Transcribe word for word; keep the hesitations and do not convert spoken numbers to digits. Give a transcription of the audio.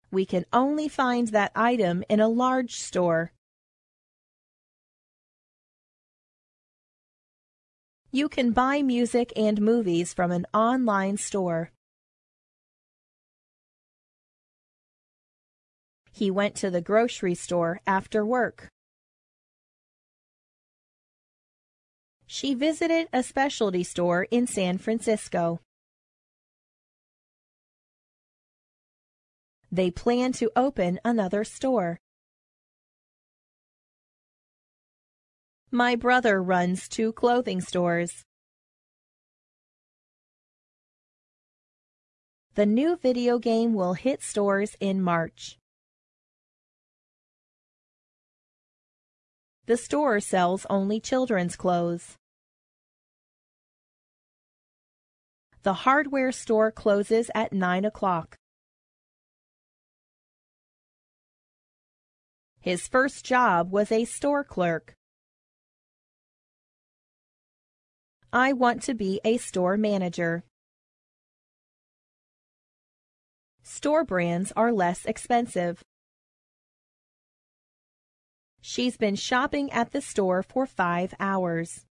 We can only find that item in a large store. You can buy music and movies from an online store. He went to the grocery store after work. She visited a specialty store in San Francisco. They plan to open another store. My brother runs two clothing stores. The new video game will hit stores in March. The store sells only children's clothes. The hardware store closes at nine o'clock. His first job was a store clerk. I want to be a store manager. Store brands are less expensive. She's been shopping at the store for five hours.